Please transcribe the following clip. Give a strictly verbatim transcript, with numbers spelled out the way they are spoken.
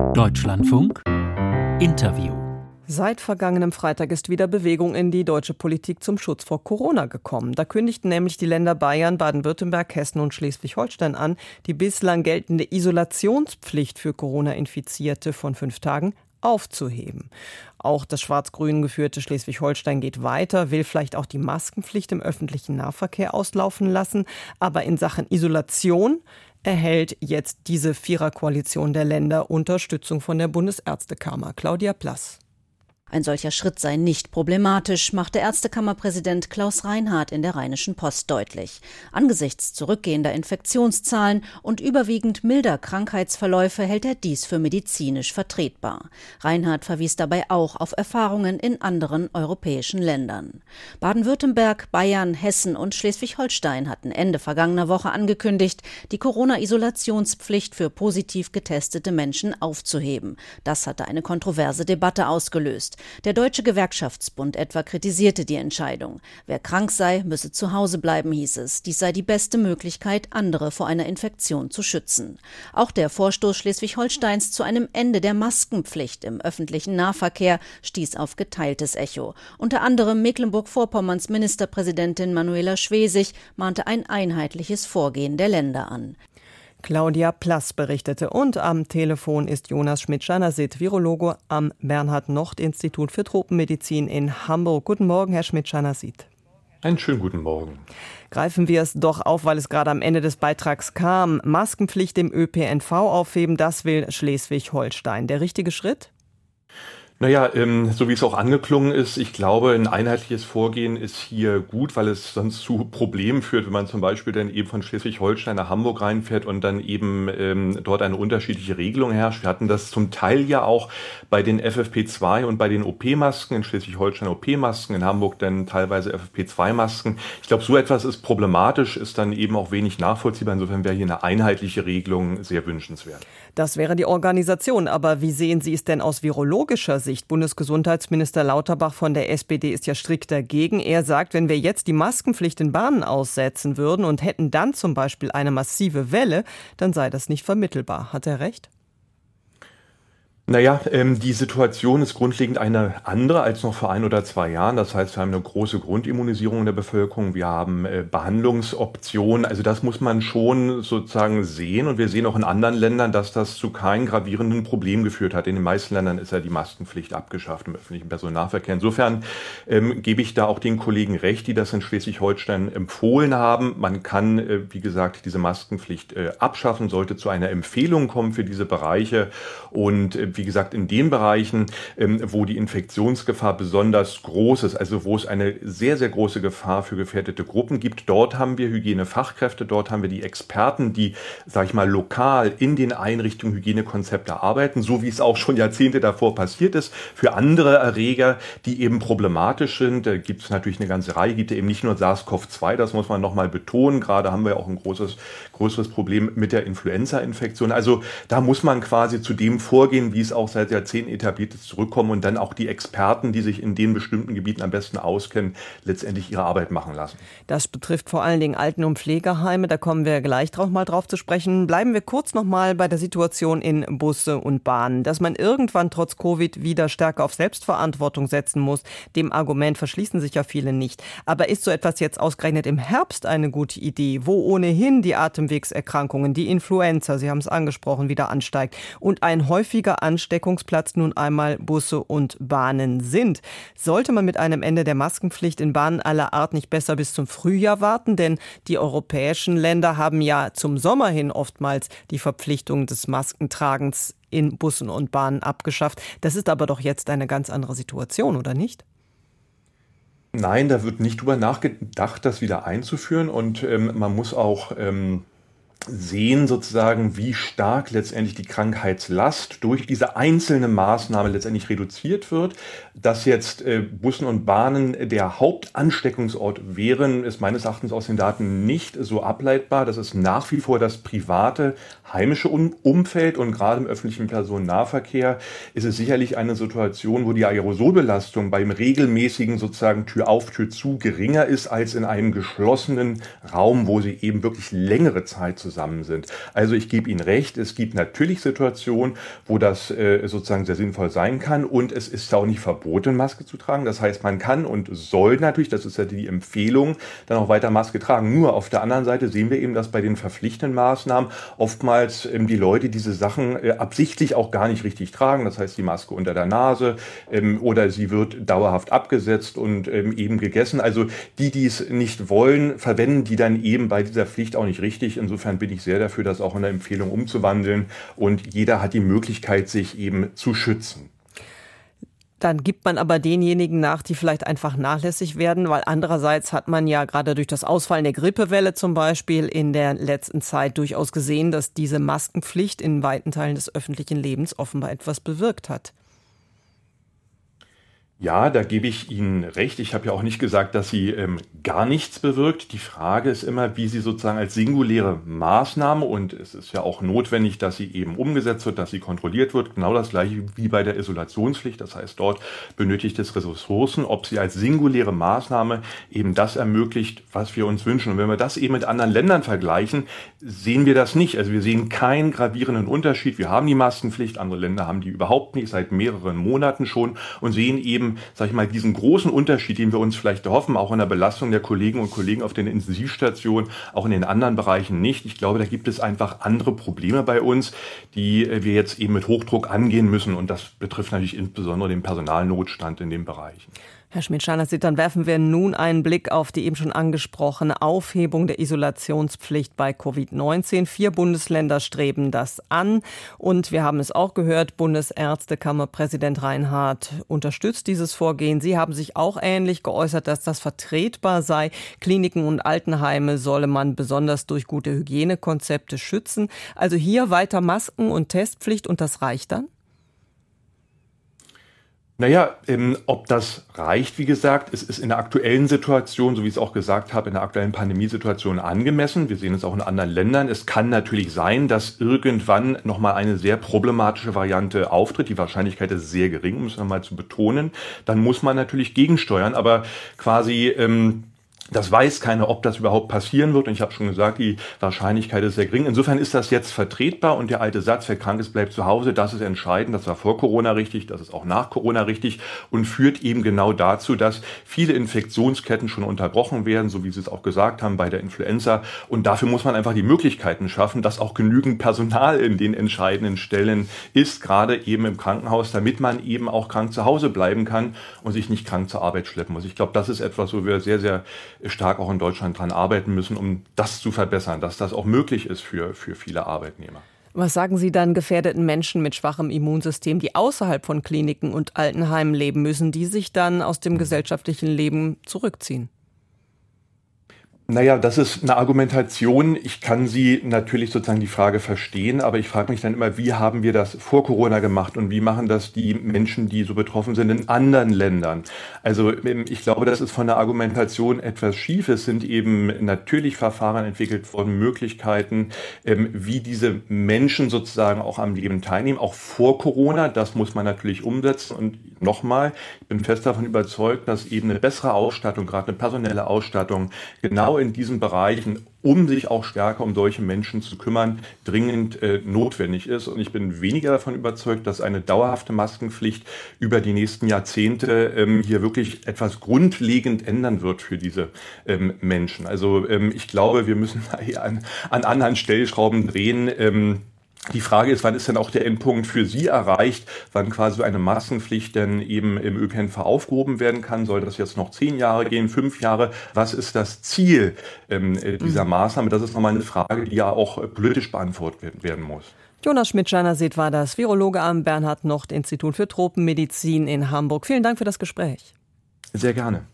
Deutschlandfunk Interview. Seit vergangenem Freitag ist wieder Bewegung in die deutsche Politik zum Schutz vor Corona gekommen. Da kündigten nämlich die Länder Bayern, Baden-Württemberg, Hessen und Schleswig-Holstein an, die bislang geltende Isolationspflicht für Corona-Infizierte von fünf Tagen aufzuheben. Auch das schwarz-grün geführte Schleswig-Holstein geht weiter, will vielleicht auch die Maskenpflicht im öffentlichen Nahverkehr auslaufen lassen. Aber in Sachen Isolation erhält jetzt diese Viererkoalition der Länder Unterstützung von der Bundesärztekammer. Claudia Plass. Ein solcher Schritt sei nicht problematisch, machte Ärztekammerpräsident Klaus Reinhardt in der Rheinischen Post deutlich. Angesichts zurückgehender Infektionszahlen und überwiegend milder Krankheitsverläufe hält er dies für medizinisch vertretbar. Reinhardt verwies dabei auch auf Erfahrungen in anderen europäischen Ländern. Baden-Württemberg, Bayern, Hessen und Schleswig-Holstein hatten Ende vergangener Woche angekündigt, die Corona-Isolationspflicht für positiv getestete Menschen aufzuheben. Das hatte eine kontroverse Debatte ausgelöst. Der Deutsche Gewerkschaftsbund etwa kritisierte die Entscheidung. Wer krank sei, müsse zu Hause bleiben, hieß es. Dies sei die beste Möglichkeit, andere vor einer Infektion zu schützen. Auch der Vorstoß Schleswig-Holsteins zu einem Ende der Maskenpflicht im öffentlichen Nahverkehr stieß auf geteiltes Echo. Unter anderem Mecklenburg-Vorpommerns Ministerpräsidentin Manuela Schwesig mahnte ein einheitliches Vorgehen der Länder an. Claudia Plass berichtete. Und am Telefon ist Jonas Schmidt-Schanasit, Virologe am Bernhard-Nocht-Institut für Tropenmedizin in Hamburg. Guten Morgen, Herr Schmidt-Schanasit. Einen schönen guten Morgen. Greifen wir es doch auf, weil es gerade am Ende des Beitrags kam. Maskenpflicht im Ö P N V aufheben, das will Schleswig-Holstein. Der richtige Schritt? Naja, ähm, so wie es auch angeklungen ist, ich glaube, ein einheitliches Vorgehen ist hier gut, weil es sonst zu Problemen führt, wenn man zum Beispiel dann eben von Schleswig-Holstein nach Hamburg reinfährt und dann eben ähm, dort eine unterschiedliche Regelung herrscht. Wir hatten das zum Teil ja auch bei den F F P zwei und bei den O P-Masken, in Schleswig-Holstein O P-Masken, in Hamburg dann teilweise F F P zwei Masken. Ich glaube, so etwas ist problematisch, ist dann eben auch wenig nachvollziehbar. Insofern wäre hier eine einheitliche Regelung sehr wünschenswert. Das wäre die Organisation. Aber wie sehen Sie es denn aus virologischer Sicht? Bundesgesundheitsminister Lauterbach von der S P D ist ja strikt dagegen. Er sagt, wenn wir jetzt die Maskenpflicht in Bahnen aussetzen würden und hätten dann zum Beispiel eine massive Welle, dann sei das nicht vermittelbar. Hat er recht? Naja, ähm, die Situation ist grundlegend eine andere als noch vor ein oder zwei Jahren. Das heißt, wir haben eine große Grundimmunisierung der Bevölkerung. Wir haben äh, Behandlungsoptionen. Also das muss man schon sozusagen sehen. Und wir sehen auch in anderen Ländern, dass das zu keinem gravierenden Problem geführt hat. In den meisten Ländern ist ja die Maskenpflicht abgeschafft im öffentlichen Personennahverkehr. Insofern ähm, gebe ich da auch den Kollegen recht, die das in Schleswig-Holstein empfohlen haben. Man kann, äh, wie gesagt, diese Maskenpflicht äh, abschaffen, sollte zu einer Empfehlung kommen für diese Bereiche. Und äh, wie gesagt, in den Bereichen, wo die Infektionsgefahr besonders groß ist, also wo es eine sehr, sehr große Gefahr für gefährdete Gruppen gibt, dort haben wir Hygienefachkräfte, dort haben wir die Experten, die, sage ich mal, lokal in den Einrichtungen Hygienekonzepte arbeiten, so wie es auch schon Jahrzehnte davor passiert ist. Für andere Erreger, die eben problematisch sind, da gibt es natürlich eine ganze Reihe, gibt ja eben nicht nur SARS-CoV zwei, das muss man nochmal betonen. Gerade haben wir auch ein großes, größeres Problem mit der Influenza-Infektion. Also da muss man quasi zu dem vorgehen, wie es auch seit Jahrzehnten etabliert ist, zurückkommen und dann auch die Experten, die sich in den bestimmten Gebieten am besten auskennen, letztendlich ihre Arbeit machen lassen. Das betrifft vor allen Dingen Alten- und Pflegeheime, da kommen wir gleich drauf mal drauf zu sprechen. Bleiben wir kurz noch mal bei der Situation in Busse und Bahnen. Dass man irgendwann trotz Covid wieder stärker auf Selbstverantwortung setzen muss, dem Argument verschließen sich ja viele nicht. Aber ist so etwas jetzt ausgerechnet im Herbst eine gute Idee, wo ohnehin die Atemwegserkrankungen, die Influenza, Sie haben es angesprochen, wieder ansteigt und ein häufiger Ansteckungsplatz nun einmal Busse und Bahnen sind? Sollte man mit einem Ende der Maskenpflicht in Bahnen aller Art nicht besser bis zum Frühjahr warten? Denn die europäischen Länder haben ja zum Sommer hin oftmals die Verpflichtung des Maskentragens in Bussen und Bahnen abgeschafft. Das ist aber doch jetzt eine ganz andere Situation, oder nicht? Nein, da wird nicht drüber nachgedacht, das wieder einzuführen. Und ähm, man muss auch ähm sehen sozusagen, wie stark letztendlich die Krankheitslast durch diese einzelne Maßnahme letztendlich reduziert wird. Dass jetzt äh, Bussen und Bahnen der Hauptansteckungsort wären, ist meines Erachtens aus den Daten nicht so ableitbar. Das ist nach wie vor das private, heimische um- Umfeld und gerade im öffentlichen Personennahverkehr ist es sicherlich eine Situation, wo die Aerosolbelastung beim regelmäßigen sozusagen Tür auf, Tür zu geringer ist als in einem geschlossenen Raum, wo sie eben wirklich längere Zeit zusammen zusammen sind. Also ich gebe Ihnen recht, es gibt natürlich Situationen, wo das äh, sozusagen sehr sinnvoll sein kann und es ist auch nicht verboten, Maske zu tragen. Das heißt, man kann und soll natürlich, das ist ja die Empfehlung, dann auch weiter Maske tragen. Nur auf der anderen Seite sehen wir eben, dass bei den verpflichtenden Maßnahmen oftmals ähm, die Leute diese Sachen äh, absichtlich auch gar nicht richtig tragen. Das heißt, die Maske unter der Nase ähm, oder sie wird dauerhaft abgesetzt und ähm, eben gegessen. Also die, die es nicht wollen, verwenden die dann eben bei dieser Pflicht auch nicht richtig. Insofern bin ich sehr dafür, das auch in der Empfehlung umzuwandeln und jeder hat die Möglichkeit, sich eben zu schützen. Dann gibt man aber denjenigen nach, die vielleicht einfach nachlässig werden, weil andererseits hat man ja gerade durch das Ausfallen der Grippewelle zum Beispiel in der letzten Zeit durchaus gesehen, dass diese Maskenpflicht in weiten Teilen des öffentlichen Lebens offenbar etwas bewirkt hat. Ja, da gebe ich Ihnen recht. Ich habe ja auch nicht gesagt, dass sie ähm, gar nichts bewirkt. Die Frage ist immer, wie sie sozusagen als singuläre Maßnahme, und es ist ja auch notwendig, dass sie eben umgesetzt wird, dass sie kontrolliert wird, genau das gleiche wie bei der Isolationspflicht. Das heißt, dort benötigt es Ressourcen, ob sie als singuläre Maßnahme eben das ermöglicht, was wir uns wünschen. Und wenn wir das eben mit anderen Ländern vergleichen, sehen wir das nicht. Also wir sehen keinen gravierenden Unterschied. Wir haben die Maskenpflicht, andere Länder haben die überhaupt nicht, seit mehreren Monaten schon, und sehen eben, sag ich mal, diesen großen Unterschied, den wir uns vielleicht erhoffen, auch in der Belastung der Kollegen und Kollegen auf den Intensivstationen, auch in den anderen Bereichen nicht. Ich glaube, da gibt es einfach andere Probleme bei uns, die wir jetzt eben mit Hochdruck angehen müssen. Und das betrifft natürlich insbesondere den Personalnotstand in den Bereichen. Herr Schmidt-Scharnagsid, dann werfen wir nun einen Blick auf die eben schon angesprochene Aufhebung der Isolationspflicht bei Covid neunzehn. Vier Bundesländer streben das an. Und wir haben es auch gehört, Bundesärztekammerpräsident Reinhardt unterstützt dieses Vorgehen. Sie haben sich auch ähnlich geäußert, dass das vertretbar sei. Kliniken und Altenheime solle man besonders durch gute Hygienekonzepte schützen. Also hier weiter Masken- und Testpflicht, und das reicht dann? Naja, ähm, ob das reicht, wie gesagt, es ist in der aktuellen Situation, so wie ich es auch gesagt habe, in der aktuellen Pandemiesituation angemessen. Wir sehen es auch in anderen Ländern. Es kann natürlich sein, dass irgendwann nochmal eine sehr problematische Variante auftritt. Die Wahrscheinlichkeit ist sehr gering, um es nochmal zu betonen. Dann muss man natürlich gegensteuern, aber quasi Ähm, das weiß keiner, ob das überhaupt passieren wird. Und ich habe schon gesagt, die Wahrscheinlichkeit ist sehr gering. Insofern ist das jetzt vertretbar. Und der alte Satz, wer krank ist, bleibt zu Hause, das ist entscheidend. Das war vor Corona richtig, das ist auch nach Corona richtig und führt eben genau dazu, dass viele Infektionsketten schon unterbrochen werden, so wie Sie es auch gesagt haben bei der Influenza. Und dafür muss man einfach die Möglichkeiten schaffen, dass auch genügend Personal in den entscheidenden Stellen ist, gerade eben im Krankenhaus, damit man eben auch krank zu Hause bleiben kann und sich nicht krank zur Arbeit schleppen muss. Ich glaube, das ist etwas, wo wir sehr, sehr stark auch in Deutschland dran arbeiten müssen, um das zu verbessern, dass das auch möglich ist für, für viele Arbeitnehmer. Was sagen Sie dann gefährdeten Menschen mit schwachem Immunsystem, die außerhalb von Kliniken und Altenheimen leben müssen, die sich dann aus dem gesellschaftlichen Leben zurückziehen? Naja, das ist eine Argumentation. Ich kann Sie natürlich sozusagen die Frage verstehen, aber ich frage mich dann immer, wie haben wir das vor Corona gemacht und wie machen das die Menschen, die so betroffen sind in anderen Ländern? Also ich glaube, das ist von der Argumentation etwas schief. Es sind eben natürlich Verfahren entwickelt worden, Möglichkeiten, wie diese Menschen sozusagen auch am Leben teilnehmen, auch vor Corona. Das muss man natürlich umsetzen. Und nochmal, ich bin fest davon überzeugt, dass eben eine bessere Ausstattung, gerade eine personelle Ausstattung, genau in diesen Bereichen, um sich auch stärker um solche Menschen zu kümmern, dringend äh, notwendig ist. Und ich bin weniger davon überzeugt, dass eine dauerhafte Maskenpflicht über die nächsten Jahrzehnte ähm, hier wirklich etwas grundlegend ändern wird für diese ähm, Menschen. Also ähm, ich glaube, wir müssen an, an anderen Stellschrauben drehen. Ähm, Die Frage ist, wann ist denn auch der Endpunkt für Sie erreicht, wann quasi so eine Maskenpflicht denn eben im Ö P N V aufgehoben werden kann? Soll das jetzt noch zehn Jahre gehen, fünf Jahre? Was ist das Ziel ähm, dieser Maßnahme? Das ist nochmal eine Frage, die ja auch politisch beantwortet werden muss. Jonas Schmidt-Scharnagsid war das, Virologe am Bernhard-Nocht-Institut für Tropenmedizin in Hamburg. Vielen Dank für das Gespräch. Sehr gerne.